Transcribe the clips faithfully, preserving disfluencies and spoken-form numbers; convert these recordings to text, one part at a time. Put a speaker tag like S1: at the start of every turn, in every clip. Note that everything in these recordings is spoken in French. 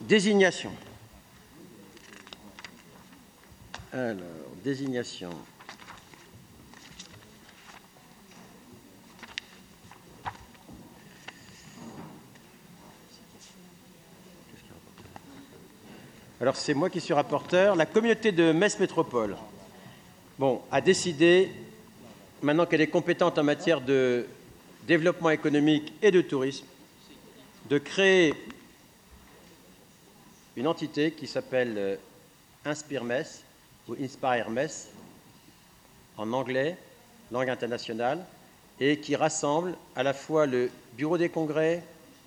S1: Désignation. Alors, désignation. Alors, c'est moi qui suis rapporteur. La communauté de Metz Métropole bon, a décidé, maintenant qu'elle est compétente en matière de développement économique et de tourisme, de créer une entité qui s'appelle Inspire Metz ou Inspire Metz en anglais, langue internationale, et qui rassemble à la fois le Bureau des congrès,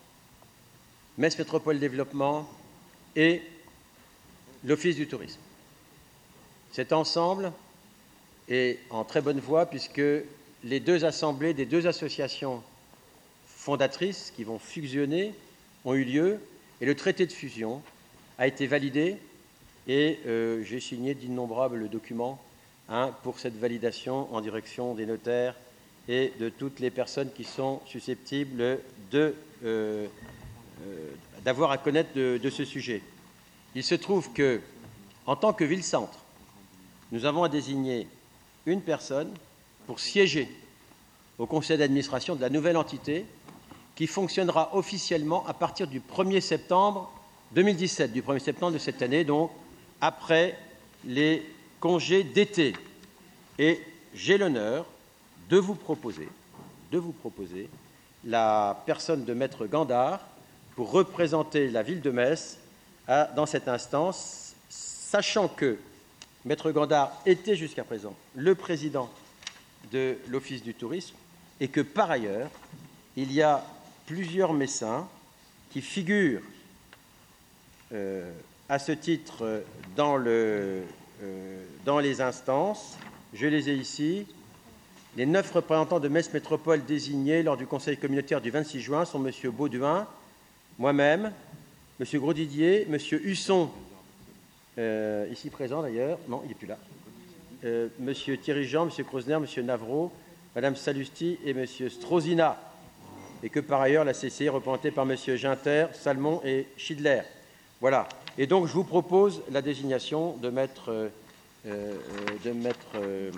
S1: Metz Métropole Développement et l'Office du tourisme. Cet ensemble est en très bonne voie puisque les deux assemblées des deux associations fondatrices qui vont fusionner ont eu lieu et le traité de fusion a été validé et euh, j'ai signé d'innombrables documents hein, pour cette validation en direction des notaires et de toutes les personnes qui sont susceptibles de, euh, euh, d'avoir à connaître de, de ce sujet. Il se trouve que, en tant que ville-centre, nous avons à désigner une personne pour siéger au conseil d'administration de la nouvelle entité qui fonctionnera officiellement à partir du premier septembre deux mille dix-sept, du premier septembre de cette année, donc après les congés d'été. Et j'ai l'honneur de vous proposer, de vous proposer la personne de Maître Gandard pour représenter la ville de Metz dans cette instance, sachant que Maître Gandard était jusqu'à présent le président de l'Office du tourisme et que, par ailleurs, il y a plusieurs Messins qui figurent euh, à ce titre dans, le, euh, dans les instances. Je les ai ici. Les neuf représentants de Metz Métropole désignés lors du Conseil communautaire du vingt-six juin sont M. Bauduin, moi-même, M. Grosdidier, M. Husson, euh, ici présent d'ailleurs, non, il n'est plus là, euh, M. Thierry Jean, M. Krosner, M. Navreau, Mme Salusti et M. Strozina, et que par ailleurs la C C est représentée par M. Ginter, Salmon et Schidler. Voilà. Et donc je vous propose la désignation de maître, euh, euh, de maître, euh,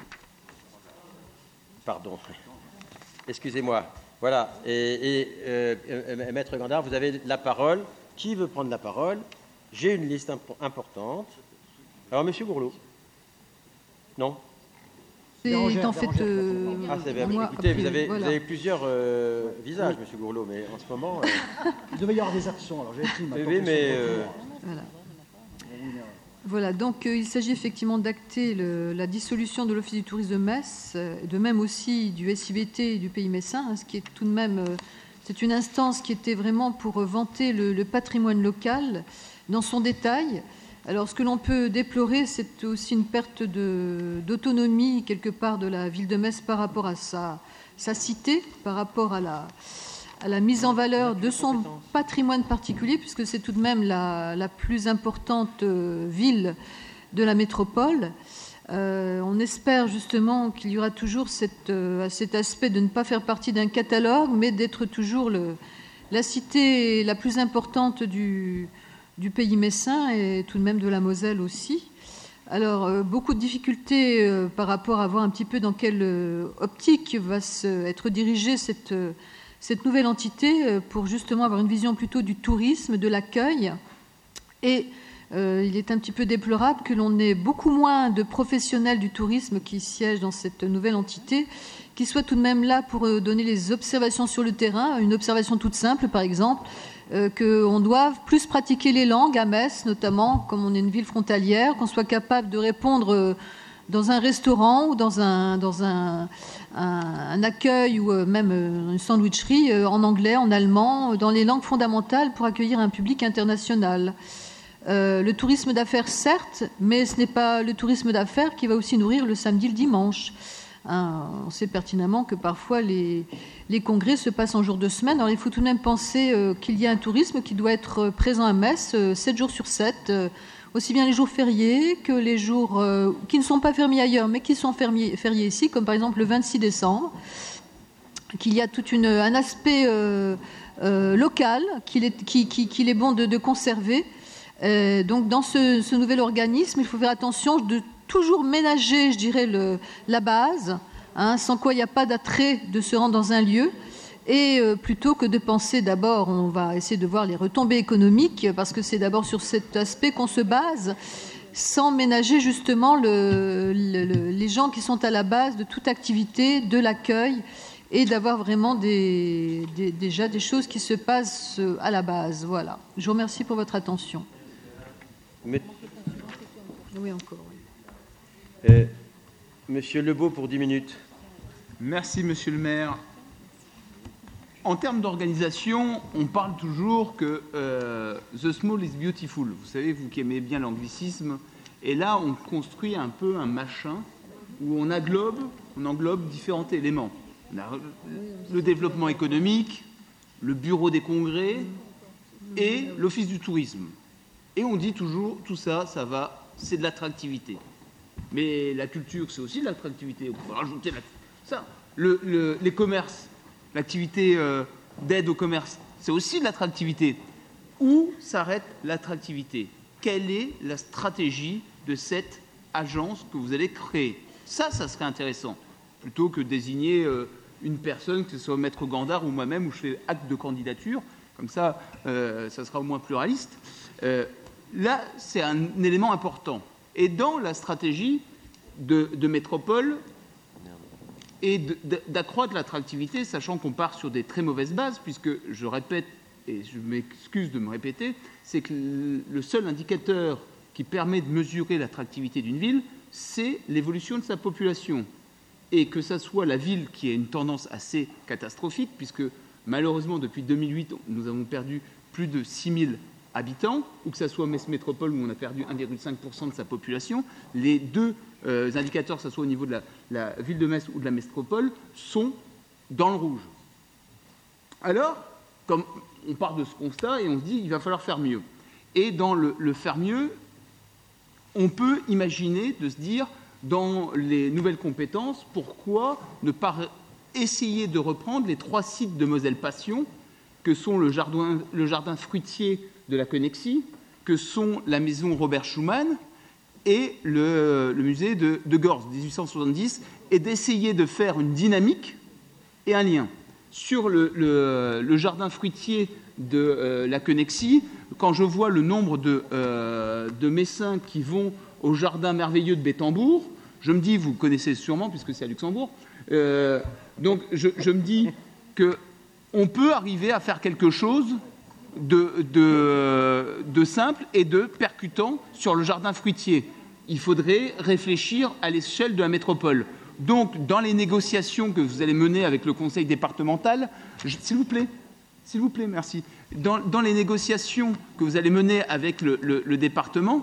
S1: pardon, excusez-moi. Voilà. Et, et euh, maître Gandard, vous avez la parole. Qui veut prendre la parole? J'ai une liste imp importante. Alors, Monsieur Gourlot. Non.
S2: C'est en fait... Euh,
S1: ah, c'est bien. Moi, écoutez, après, vous, avez, voilà. vous avez plusieurs euh, visages, oui. Monsieur Gourlot, mais en ce moment... Euh...
S3: Il devait y avoir des actions, alors j'ai écrit ma
S1: oui, mais... Euh...
S2: Voilà. Voilà, donc euh, il s'agit effectivement d'acter la dissolution de l'Office du tourisme de Metz, euh, de même aussi du S I V T et du Pays messin, hein, ce qui est tout de même... Euh, c'est une instance qui était vraiment pour vanter le, le patrimoine local dans son détail. Alors, ce que l'on peut déplorer, c'est aussi une perte d'autonomie, quelque part, de la ville de Metz par rapport à sa, sa cité, par rapport à la, à la mise en valeur de son patrimoine particulier, puisque c'est tout de même la, la plus importante ville de la métropole. Euh, on espère justement qu'il y aura toujours cette, euh, cet aspect de ne pas faire partie d'un catalogue, mais d'être toujours le, la cité la plus importante du, du pays messin et tout de même de la Moselle aussi. Alors, euh, beaucoup de difficultés euh, par rapport à voir un petit peu dans quelle euh, optique va se, être dirigée cette, euh, cette nouvelle entité euh, pour justement avoir une vision plutôt du tourisme, de l'accueil. Et euh, il est un petit peu déplorable que l'on ait beaucoup moins de professionnels du tourisme qui siègent dans cette nouvelle entité, qui soient tout de même là pour euh, donner les observations sur le terrain. Une observation toute simple, par exemple, euh, qu'on doive plus pratiquer les langues à Metz, notamment, comme on est une ville frontalière, qu'on soit capable de répondre euh, dans un restaurant ou dans un, dans un, un, un accueil ou euh, même euh, une sandwicherie euh, en anglais, en allemand, dans les langues fondamentales pour accueillir un public international. Euh, le tourisme d'affaires, certes, mais ce n'est pas le tourisme d'affaires qui va aussi nourrir le samedi, le dimanche. Hein, on sait pertinemment que parfois les, les congrès se passent en jour de semaine. Alors il faut tout de même penser euh, qu'il y a un tourisme qui doit être présent à Metz euh, sept jours sur sept, euh, aussi bien les jours fériés que les jours euh, qui ne sont pas fériés ailleurs, mais qui sont fériés, fériés ici, comme par exemple le vingt-six décembre, qu'il y a tout une, un aspect euh, euh, local qu'il est, qui, qui, qu'il est bon de, de conserver. Euh, donc dans ce, ce nouvel organisme, il faut faire attention de toujours ménager, je dirais, le, la base, hein, sans quoi il n'y a pas d'attrait de se rendre dans un lieu. Et euh, plutôt que de penser d'abord, on va essayer de voir les retombées économiques, parce que c'est d'abord sur cet aspect qu'on se base, sans ménager justement le, le, le, les gens qui sont à la base de toute activité, de l'accueil, et d'avoir vraiment des, des, déjà des choses qui se passent à la base. Voilà. Je vous remercie pour votre attention.
S1: Mais...
S2: Oui, encore. Oui.
S1: Euh, Monsieur Lebeau pour dix minutes.
S4: Merci, Monsieur le maire. En termes d'organisation, on parle toujours que euh, the small is beautiful. Vous savez, vous qui aimez bien l'anglicisme. Et là, on construit un peu un machin où on englobe, on englobe différents éléments. On a le développement économique, le bureau des congrès et l'office du tourisme. Et on dit toujours, tout ça, ça va, c'est de l'attractivité. Mais la culture, c'est aussi de l'attractivité. On peut rajouter la... ça. Le, le, les commerces, l'activité euh, d'aide au commerce, c'est aussi de l'attractivité. Où s'arrête l'attractivité? Quelle est la stratégie de cette agence que vous allez créer? Ça, ça serait intéressant. Plutôt que désigner euh, une personne, que ce soit Maître Gandard ou moi-même, où je fais acte de candidature. Comme ça, euh, ça sera au moins pluraliste. Euh, là, c'est un élément important. Et dans la stratégie de, de métropole, et de, de, d'accroître l'attractivité, sachant qu'on part sur des très mauvaises bases, puisque, je répète, et je m'excuse de me répéter, c'est que le seul indicateur qui permet de mesurer l'attractivité d'une ville, c'est l'évolution de sa population. Et que ça soit la ville qui a une tendance assez catastrophique, puisque malheureusement, depuis deux mille huit, nous avons perdu plus de six mille habitants, ou que ça soit Metz Métropole, où on a perdu un virgule cinq pour cent de sa population, les deux euh, indicateurs, que ce soit au niveau de la, la ville de Metz ou de la métropole, sont dans le rouge. Alors, comme on part de ce constat et on se dit, il va falloir faire mieux. Et dans le, le faire mieux, on peut imaginer de se dire, dans les nouvelles compétences, pourquoi ne pas essayer de reprendre les trois sites de Moselle Passion, que sont le jardin, le jardin fruitier de la Connexie, que sont la maison Robert Schumann et le, le musée de, de Gorze, dix-huit cent soixante-dix, et d'essayer de faire une dynamique et un lien. Sur le, le, le jardin fruitier de euh, la Connexie, quand je vois le nombre de, euh, de Messins qui vont au jardin merveilleux de Bétambourg, je me dis, vous connaissez sûrement, puisque c'est à Luxembourg, euh, donc je, je me dis qu'on peut arriver à faire quelque chose de, de, de simple et de percutant sur le jardin fruitier. Il faudrait réfléchir à l'échelle de la métropole. Donc, dans les négociations que vous allez mener avec le conseil départemental, je, s'il vous plaît, s'il vous plaît, merci. Dans, dans les négociations que vous allez mener avec le, le, le département,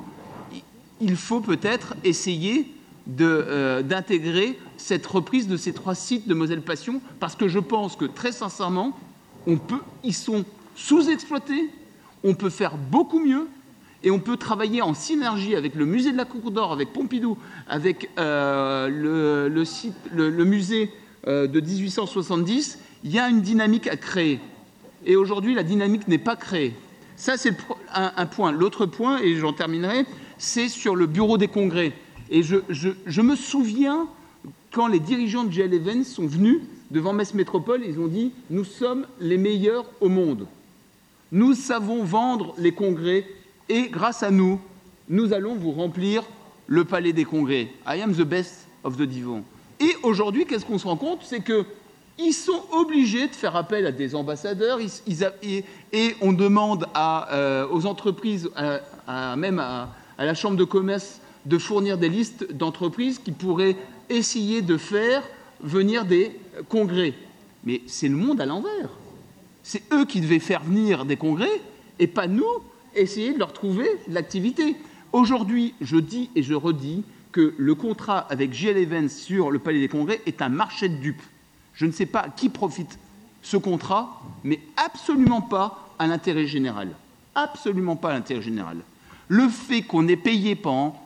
S4: il faut peut-être essayer de, euh, d'intégrer cette reprise de ces trois sites de Moselle Passion, parce que je pense que, très sincèrement, on peut, ils sont sous-exploités, on peut faire beaucoup mieux, et on peut travailler en synergie avec le musée de la Cour d'Or, avec Pompidou, avec euh, le, le, site, le, le musée euh, de dix-huit cent soixante-dix. Il y a une dynamique à créer. Et aujourd'hui, la dynamique n'est pas créée. Ça, c'est un, un point. L'autre point, et j'en terminerai, c'est sur le bureau des congrès. Et je, je, je me souviens quand les dirigeants de G L Events sont venus devant Metz Métropole, ils ont dit « Nous sommes les meilleurs au monde. Nous savons vendre les congrès et grâce à nous, nous allons vous remplir le palais des congrès. I am the best of the divan. » Et aujourd'hui, qu'est-ce qu'on se rend compte? C'est qu'ils sont obligés de faire appel à des ambassadeurs ils, ils a, et, et on demande à, euh, aux entreprises, à, à, même à, à la Chambre de commerce, de fournir des listes d'entreprises qui pourraient essayer de faire venir des congrès. Mais c'est le monde à l'envers. C'est eux qui devaient faire venir des congrès et pas nous essayer de leur trouver de l'activité. Aujourd'hui, je dis et je redis que le contrat avec G L Events sur le Palais des Congrès est un marché de dupes. Je ne sais pas à qui profite ce contrat, mais absolument pas à l'intérêt général. Absolument pas à l'intérêt général. Le fait qu'on ait payé pendant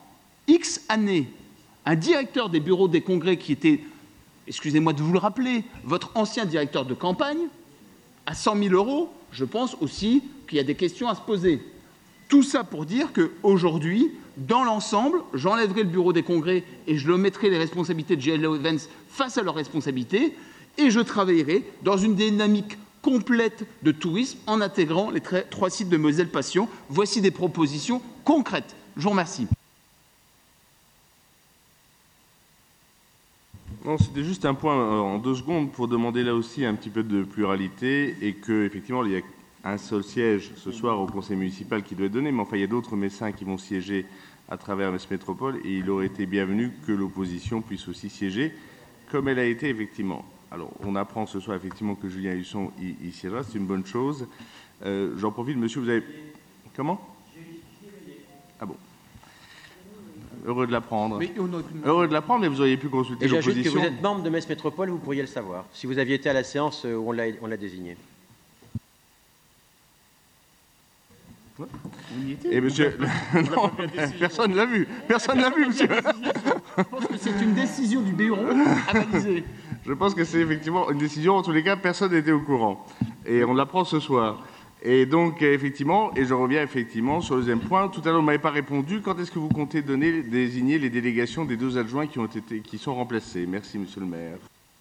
S4: X années un directeur des bureaux des congrès qui était, excusez-moi de vous le rappeler, votre ancien directeur de campagne, à cent mille euros, je pense aussi qu'il y a des questions à se poser. Tout ça pour dire qu'aujourd'hui, dans l'ensemble, j'enlèverai le bureau des congrès et je le mettrai les responsabilités de G L O Events face à leurs responsabilités, et je travaillerai dans une dynamique complète de tourisme en intégrant les trois sites de Moselle Passion. Voici des propositions concrètes. Je vous remercie.
S5: Non, c'était juste un point euh, en deux secondes pour demander là aussi un petit peu de pluralité et qu'effectivement, il y a un seul siège ce soir au conseil municipal qui doit être donné, mais enfin, il y a d'autres médecins qui vont siéger à travers Metz Métropole et il aurait été bienvenu que l'opposition puisse aussi siéger, comme elle a été effectivement. Alors, on apprend ce soir effectivement que Julien Husson y, y siégera, c'est une bonne chose. Euh, J'en profite, monsieur, vous avez... Comment? Ah bon. Heureux de l'apprendre. Heureux de l'apprendre, mais vous auriez pu consulter l'opposition.
S1: Et j'ajoute que vous êtes membre de Metz Métropole, vous pourriez le savoir, si vous aviez été à la séance où on l'a désigné.
S5: Ouais. Et monsieur, non, personne ne l'a vu. Personne ne l'a vu, monsieur.
S3: Je pense que c'est une décision du bureau avalisée.
S5: Je pense que c'est effectivement une décision. En tous les cas, personne n'était au courant. Et on l'apprend ce soir. Et donc, effectivement, et je reviens effectivement sur le deuxième point. Tout à l'heure, vous ne m'avez pas répondu. Quand est-ce que vous comptez donner, désigner les délégations des deux adjoints qui ont été, qui sont remplacés? Merci, monsieur le maire.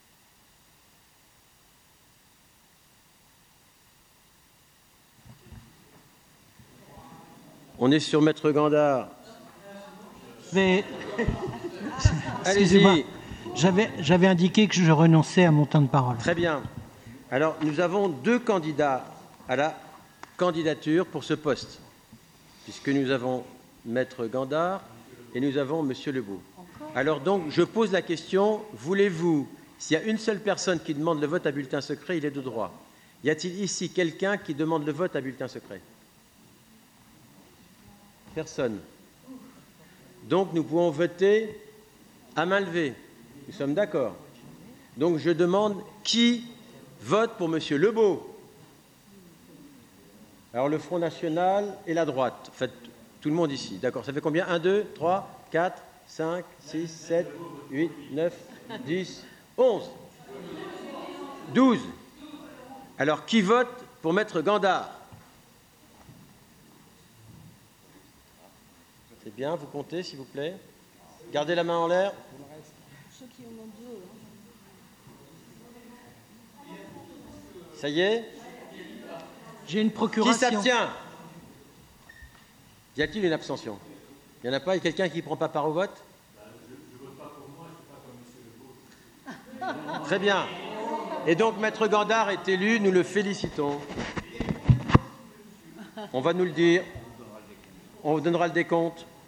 S1: On est sur Maître Gandard.
S6: Mais... Excusez-moi, j'avais indiqué que je renonçais à mon temps de parole.
S1: Très bien. Alors, nous avons deux candidats à la candidature pour ce poste, puisque nous avons Maître Gandard et nous avons Monsieur Lebeau. Alors donc, je pose la question, voulez-vous, s'il y a une seule personne qui demande le vote à bulletin secret, il est de droit. Y a-t-il ici quelqu'un qui demande le vote à bulletin secret? Personne. Donc, nous pouvons voter à main levée. Nous sommes d'accord. Donc, je demande qui vote pour Monsieur Lebeau. Alors, le Front National et la droite. En fait, tout le monde ici. D'accord. Ça fait combien? un, deux, trois, quatre, cinq, six, sept, huit, neuf, dix, onze, douze. Alors, qui vote pour Maître Gandard? C'est bien, vous comptez, s'il vous plaît. Gardez la main en l'air. Ça y est?
S6: J'ai une procuration.
S1: Qui s'abstient? Y a-t-il une abstention? Il n'y en a pas? Il y a quelqu'un qui ne prend pas part au vote? Je ne vote pas pour moi, je ne suis pas comme M. Lebeau. Très bien. Et donc, Maître Gandard est élu, nous le félicitons. On va nous le dire. On vous donnera le décompte.